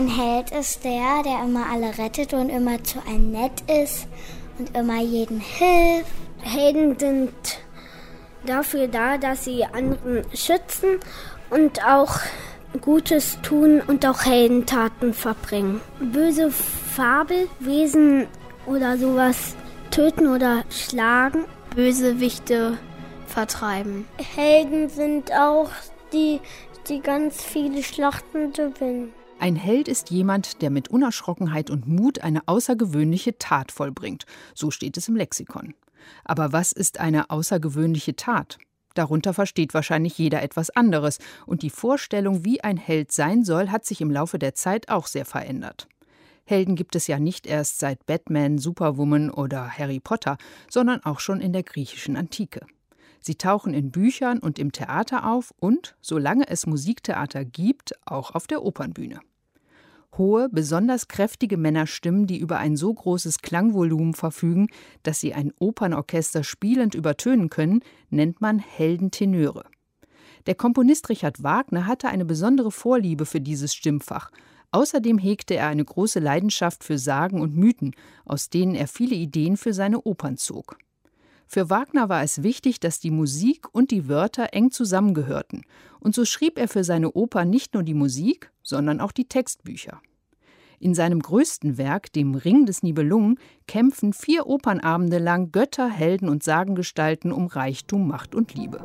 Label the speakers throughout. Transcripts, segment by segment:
Speaker 1: Ein Held ist der immer alle rettet und immer zu einem nett ist und immer jedem hilft.
Speaker 2: Helden sind dafür da, dass sie anderen schützen und auch Gutes tun und auch Heldentaten verbringen. Böse Fabelwesen oder sowas töten oder schlagen. Bösewichte vertreiben. Helden sind auch die ganz viele Schlachten gewinnen.
Speaker 3: Ein Held ist jemand, der mit Unerschrockenheit und Mut eine außergewöhnliche Tat vollbringt. So steht es im Lexikon. Aber was ist eine außergewöhnliche Tat? Darunter versteht wahrscheinlich jeder etwas anderes. Und die Vorstellung, wie ein Held sein soll, hat sich im Laufe der Zeit auch sehr verändert. Helden gibt es ja nicht erst seit Batman, Superwoman oder Harry Potter, sondern auch schon in der griechischen Antike. Sie tauchen in Büchern und im Theater auf und, solange es Musiktheater gibt, auch auf der Opernbühne. Hohe, besonders kräftige Männerstimmen, die über ein so großes Klangvolumen verfügen, dass sie ein Opernorchester spielend übertönen können, nennt man Heldentenöre. Der Komponist Richard Wagner hatte eine besondere Vorliebe für dieses Stimmfach. Außerdem hegte er eine große Leidenschaft für Sagen und Mythen, aus denen er viele Ideen für seine Opern zog. Für Wagner war es wichtig, dass die Musik und die Wörter eng zusammengehörten. Und so schrieb er für seine Oper nicht nur die Musik, sondern auch die Textbücher. In seinem größten Werk, dem Ring des Nibelungen, kämpfen 4 Opernabende lang Götter, Helden und Sagengestalten um Reichtum, Macht und Liebe.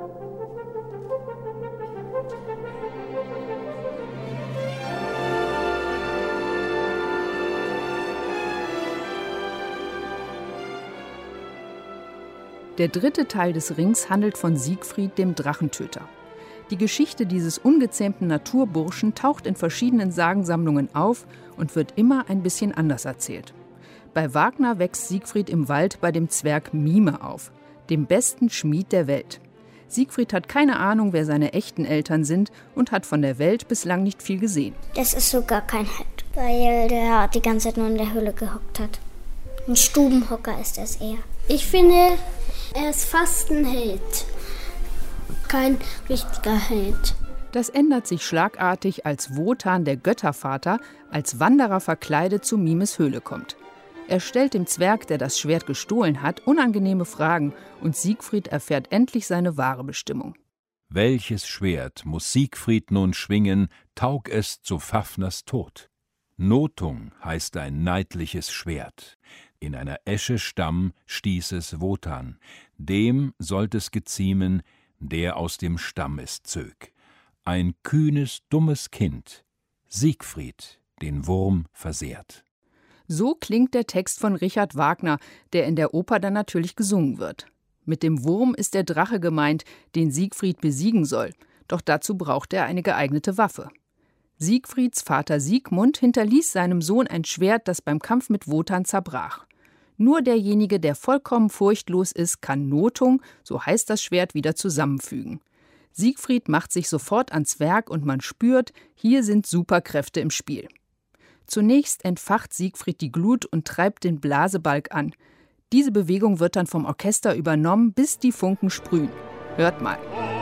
Speaker 3: Der 3. Teil des Rings handelt von Siegfried, dem Drachentöter. Die Geschichte dieses ungezähmten Naturburschen taucht in verschiedenen Sagensammlungen auf und wird immer ein bisschen anders erzählt. Bei Wagner wächst Siegfried im Wald bei dem Zwerg Mime auf, dem besten Schmied der Welt. Siegfried hat keine Ahnung, wer seine echten Eltern sind und hat von der Welt bislang nicht viel gesehen.
Speaker 1: Das ist sogar kein Held, weil der die ganze Zeit nur in der Höhle gehockt hat. Ein Stubenhocker ist es eher.
Speaker 2: Ich finde, er ist fast ein Held. Kein richtiger Held.
Speaker 3: Das ändert sich schlagartig, als Wotan, der Göttervater, als Wanderer verkleidet zu Mimes Höhle kommt. Er stellt dem Zwerg, der das Schwert gestohlen hat, unangenehme Fragen und Siegfried erfährt endlich seine wahre Bestimmung.
Speaker 4: Welches Schwert muss Siegfried nun schwingen, taug es zu Fafners Tod? Nothung heißt ein neidliches Schwert. In einer Esche Stamm stieß es Wotan. Dem sollt es geziemen, der aus dem Stamm es zög. Ein kühnes, dummes Kind, Siegfried, den Wurm versehrt.
Speaker 3: So klingt der Text von Richard Wagner, der in der Oper dann natürlich gesungen wird. Mit dem Wurm ist der Drache gemeint, den Siegfried besiegen soll. Doch dazu braucht er eine geeignete Waffe. Siegfrieds Vater Siegmund hinterließ seinem Sohn ein Schwert, das beim Kampf mit Wotan zerbrach. Nur derjenige, der vollkommen furchtlos ist, kann Nothung, so heißt das Schwert, wieder zusammenfügen. Siegfried macht sich sofort ans Werk und man spürt, hier sind Superkräfte im Spiel. Zunächst entfacht Siegfried die Glut und treibt den Blasebalg an. Diese Bewegung wird dann vom Orchester übernommen, bis die Funken sprühen. Hört mal.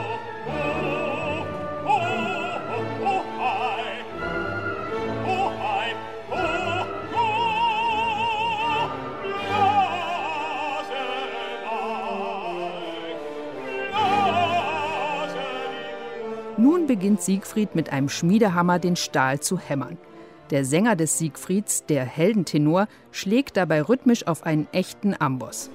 Speaker 3: Nun beginnt Siegfried mit einem Schmiedehammer den Stahl zu hämmern. Der Sänger des Siegfrieds, der Heldentenor, schlägt dabei rhythmisch auf einen echten Amboss.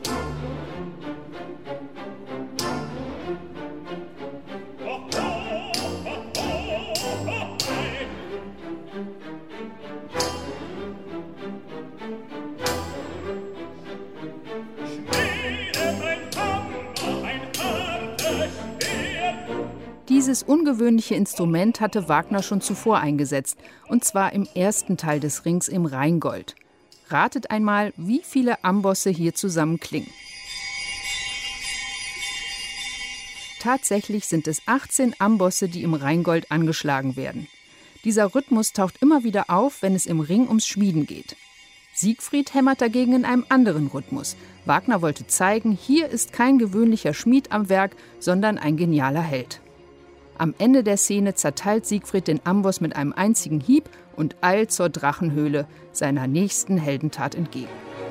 Speaker 3: Dieses ungewöhnliche Instrument hatte Wagner schon zuvor eingesetzt, und zwar im 1. Teil des Rings im Rheingold. Ratet einmal, wie viele Ambosse hier zusammen klingen. Tatsächlich sind es 18 Ambosse, die im Rheingold angeschlagen werden. Dieser Rhythmus taucht immer wieder auf, wenn es im Ring ums Schmieden geht. Siegfried hämmert dagegen in einem anderen Rhythmus. Wagner wollte zeigen, hier ist kein gewöhnlicher Schmied am Werk, sondern ein genialer Held. Am Ende der Szene zerteilt Siegfried den Amboss mit einem einzigen Hieb und eilt zur Drachenhöhle seiner nächsten Heldentat entgegen.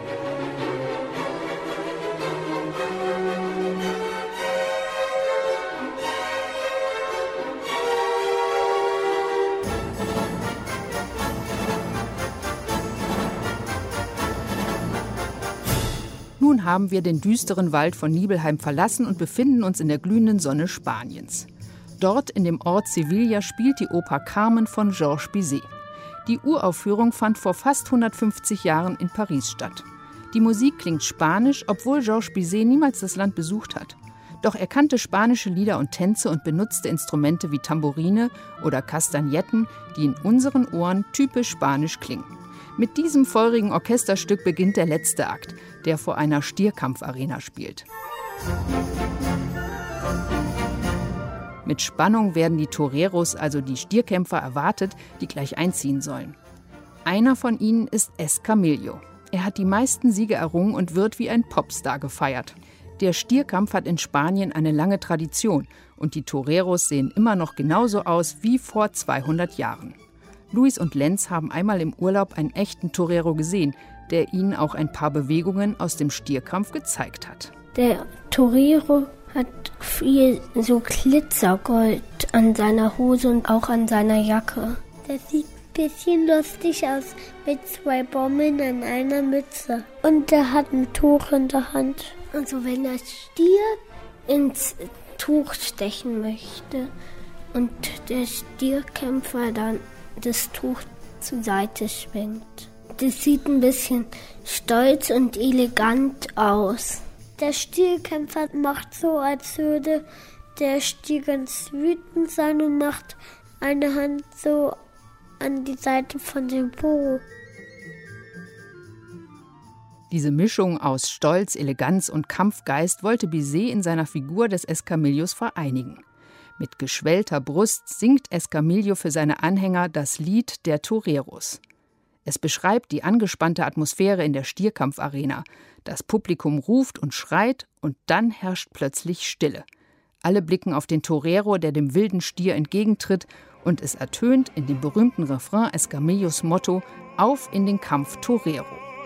Speaker 3: Nun haben wir den düsteren Wald von Nibelheim verlassen und befinden uns in der glühenden Sonne Spaniens. Dort in dem Ort Sevilla spielt die Oper Carmen von Georges Bizet. Die Uraufführung fand vor fast 150 Jahren in Paris statt. Die Musik klingt spanisch, obwohl Georges Bizet niemals das Land besucht hat. Doch er kannte spanische Lieder und Tänze und benutzte Instrumente wie Tambourine oder Kastagnetten, die in unseren Ohren typisch spanisch klingen. Mit diesem feurigen Orchesterstück beginnt der letzte Akt, der vor einer Stierkampfarena spielt. Mit Spannung werden die Toreros, also die Stierkämpfer, erwartet, die gleich einziehen sollen. Einer von ihnen ist Escamillo. Er hat die meisten Siege errungen und wird wie ein Popstar gefeiert. Der Stierkampf hat in Spanien eine lange Tradition und die Toreros sehen immer noch genauso aus wie vor 200 Jahren. Luis und Lenz haben einmal im Urlaub einen echten Torero gesehen, der ihnen auch ein paar Bewegungen aus dem Stierkampf gezeigt hat.
Speaker 2: Der Torero hat viel so Glitzergold an seiner Hose und auch an seiner Jacke. Der sieht ein bisschen lustig aus mit 2 Bommeln an einer Mütze. Und der hat ein Tuch in der Hand. Also wenn der Stier ins Tuch stechen möchte und der Stierkämpfer dann das Tuch zur Seite schwenkt. Das sieht ein bisschen stolz und elegant aus. Der Stierkämpfer macht so, als würde der Stier ganz wütend sein und macht eine Hand so an die Seite von dem Po.
Speaker 3: Diese Mischung aus Stolz, Eleganz und Kampfgeist wollte Bizet in seiner Figur des Escamillos vereinigen. Mit geschwellter Brust singt Escamillo für seine Anhänger das Lied der Toreros. Es beschreibt die angespannte Atmosphäre in der Stierkampfarena. Das Publikum ruft und schreit und dann herrscht plötzlich Stille. Alle blicken auf den Torero, der dem wilden Stier entgegentritt, und es ertönt in dem berühmten Refrain Escamillos Motto: Auf in den Kampf, Torero.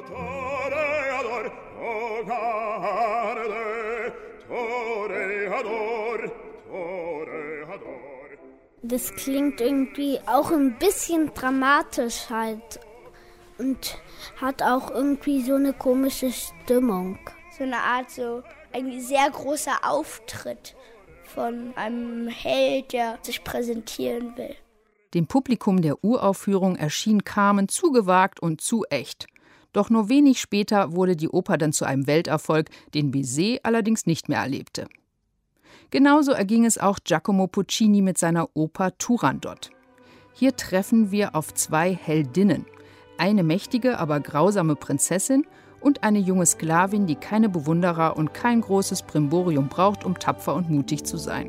Speaker 2: Das klingt irgendwie auch ein bisschen dramatisch halt und hat auch irgendwie so eine komische Stimmung.
Speaker 5: So eine Art, so ein sehr großer Auftritt von einem Held, der sich präsentieren will.
Speaker 3: Dem Publikum der Uraufführung erschien Carmen zu gewagt und zu echt. Doch nur wenig später wurde die Oper dann zu einem Welterfolg, den Bizet allerdings nicht mehr erlebte. Genauso erging es auch Giacomo Puccini mit seiner Oper Turandot. Hier treffen wir auf 2 Heldinnen. Eine mächtige, aber grausame Prinzessin und eine junge Sklavin, die keine Bewunderer und kein großes Brimborium braucht, um tapfer und mutig zu sein.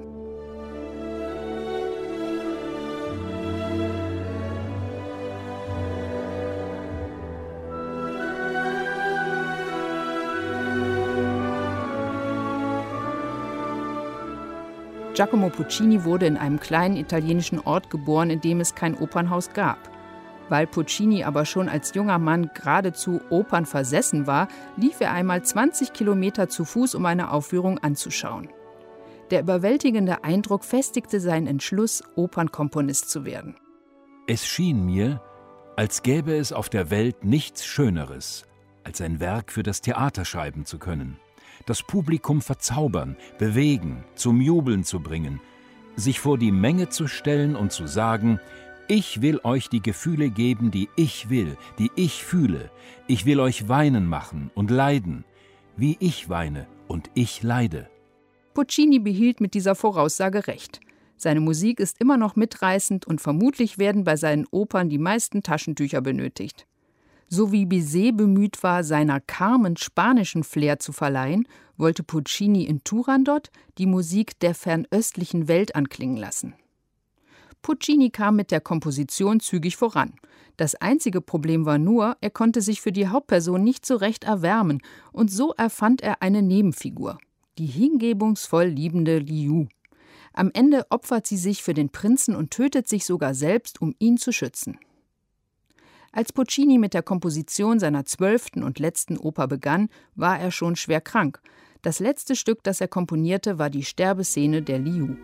Speaker 3: Giacomo Puccini wurde in einem kleinen italienischen Ort geboren, in dem es kein Opernhaus gab. Weil Puccini aber schon als junger Mann geradezu opernversessen war, lief er einmal 20 Kilometer zu Fuß, um eine Aufführung anzuschauen. Der überwältigende Eindruck festigte seinen Entschluss, Opernkomponist zu werden.
Speaker 4: Es schien mir, als gäbe es auf der Welt nichts Schöneres, als ein Werk für das Theater schreiben zu können. Das Publikum verzaubern, bewegen, zum Jubeln zu bringen, sich vor die Menge zu stellen und zu sagen: Ich will euch die Gefühle geben, die ich will, die ich fühle. Ich will euch weinen machen und leiden, wie ich weine und ich leide.
Speaker 3: Puccini behielt mit dieser Voraussage recht. Seine Musik ist immer noch mitreißend und vermutlich werden bei seinen Opern die meisten Taschentücher benötigt. So wie Bizet bemüht war, seiner Carmen spanischen Flair zu verleihen, wollte Puccini in Turandot die Musik der fernöstlichen Welt anklingen lassen. Puccini kam mit der Komposition zügig voran. Das einzige Problem war nur, er konnte sich für die Hauptperson nicht so recht erwärmen, und so erfand er eine Nebenfigur, die hingebungsvoll liebende Liu. Am Ende opfert sie sich für den Prinzen und tötet sich sogar selbst, um ihn zu schützen. Als Puccini mit der Komposition seiner 12. und letzten Oper begann, war er schon schwer krank. Das letzte Stück, das er komponierte, war die Sterbeszene der Liu.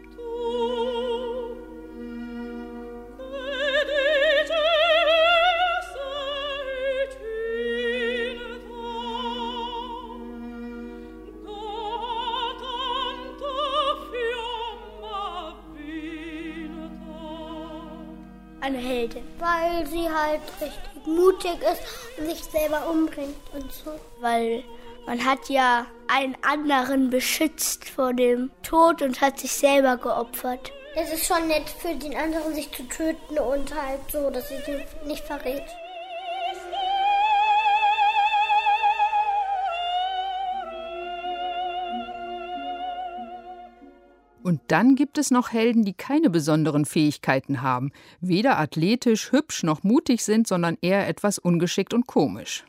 Speaker 5: Eine Heldin.
Speaker 2: Weil sie halt richtig mutig ist und sich selber umbringt und so.
Speaker 5: Weil man hat ja einen anderen beschützt vor dem Tod und hat sich selber geopfert.
Speaker 2: Es ist schon nett für den anderen, sich zu töten und halt so, dass sie sich nicht verrät.
Speaker 3: Und dann gibt es noch Helden, die keine besonderen Fähigkeiten haben, weder athletisch, hübsch noch mutig sind, sondern eher etwas ungeschickt und komisch.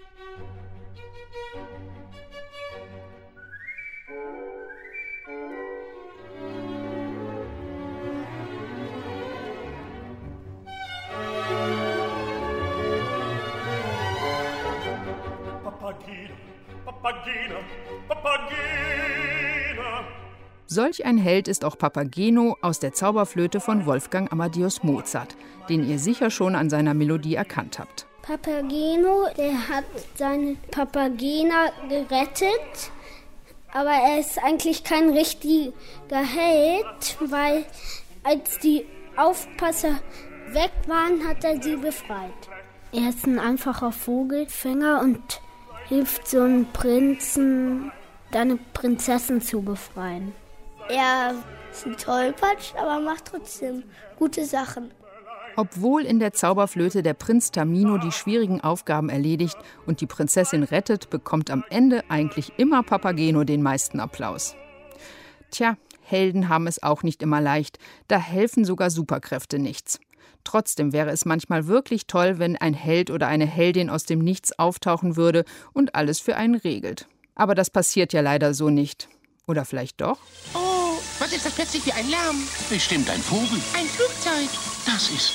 Speaker 6: Papagena, Papagena, Papagena.
Speaker 3: Solch ein Held ist auch Papageno aus der Zauberflöte von Wolfgang Amadeus Mozart, den ihr sicher schon an seiner Melodie erkannt habt.
Speaker 2: Papageno, der hat seine Papagena gerettet, aber er ist eigentlich kein richtiger Held, weil als die Aufpasser weg waren, hat er sie befreit. Er ist ein einfacher Vogelfänger und hilft so einem Prinzen, eine Prinzessin zu befreien.
Speaker 5: Er ist ein Tollpatsch, aber macht trotzdem gute Sachen.
Speaker 3: Obwohl in der Zauberflöte der Prinz Tamino die schwierigen Aufgaben erledigt und die Prinzessin rettet, bekommt am Ende eigentlich immer Papageno den meisten Applaus. Tja, Helden haben es auch nicht immer leicht, da helfen sogar Superkräfte nichts. Trotzdem wäre es manchmal wirklich toll, wenn ein Held oder eine Heldin aus dem Nichts auftauchen würde und alles für einen regelt. Aber das passiert ja leider so nicht. Oder vielleicht doch?
Speaker 7: Oh, was ist das plötzlich für ein Lärm?
Speaker 8: Bestimmt ein Vogel.
Speaker 7: Ein Flugzeug.
Speaker 8: Das ist...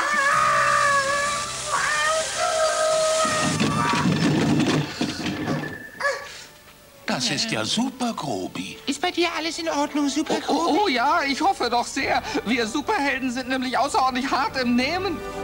Speaker 8: Das ist ja super, Grobi.
Speaker 7: Ist bei dir alles in Ordnung, Super?
Speaker 9: Oh ja, ich hoffe doch sehr. Wir Superhelden sind nämlich außerordentlich hart im Nehmen.